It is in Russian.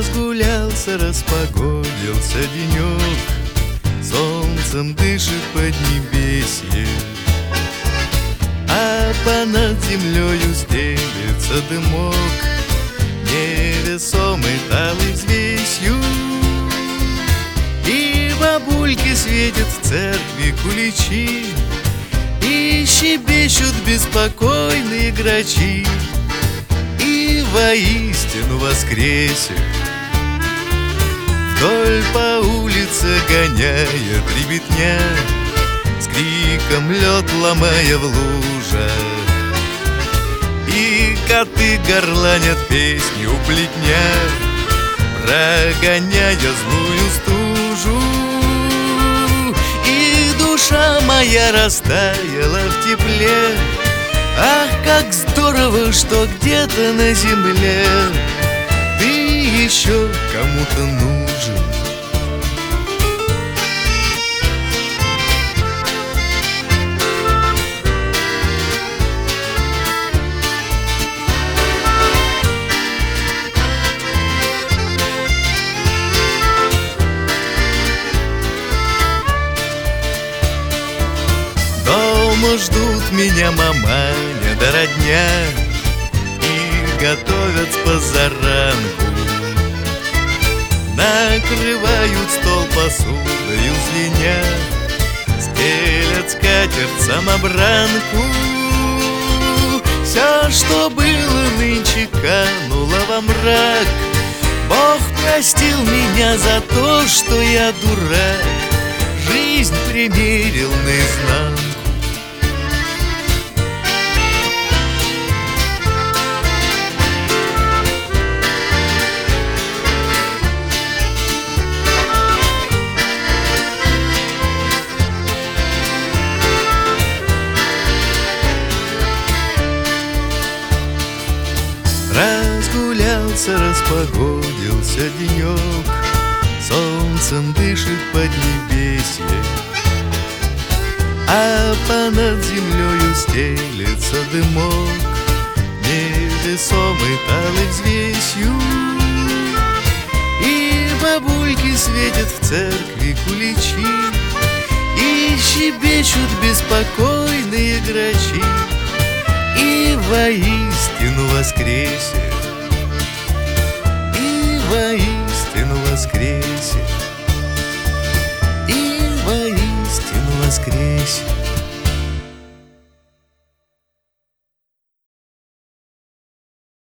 Разгулялся, распогодился денек, солнцем дышит поднебесье, а понад землею стелется дымок, невесомый талой взвесью. И бабульки светят в церкви куличи, и щебечут беспокойные грачи, и воистину воскресе вдоль по улице гоняет ребятня, с криком лед ломая в лужах, и коты горланят песни у плетня, прогоняя злую стужу. И душа моя растаяла в тепле. Ах, как здорово, что где-то на земле ты еще кому-то нужен. Дома ждут меня маманя да родня и готовят с позаранку, накрывают стол посудою звеня, стелят скатерть самобранку. Все, что было нынче, кануло во мрак. Бог простил меня за то, что я дурак, жизнь примерил наизнанку. Разгулялся, распогодился денек, солнцем дышит поднебесье, а понад землею стелется дымок, невесомый талой взвесью. И бабульки светят в церкви куличи, и щебечут беспокойные грачи, и воистину воскресе, и воистину воскресе, и воистину воскресе.